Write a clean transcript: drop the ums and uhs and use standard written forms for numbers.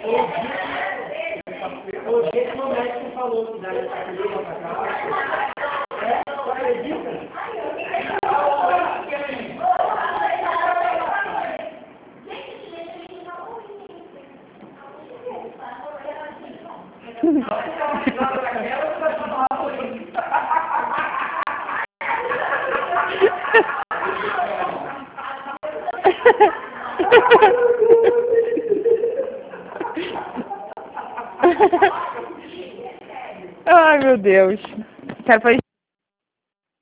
O jeito que o médico falou que daí para ele para cá. Você acredita? Ai, meu Deus. Quero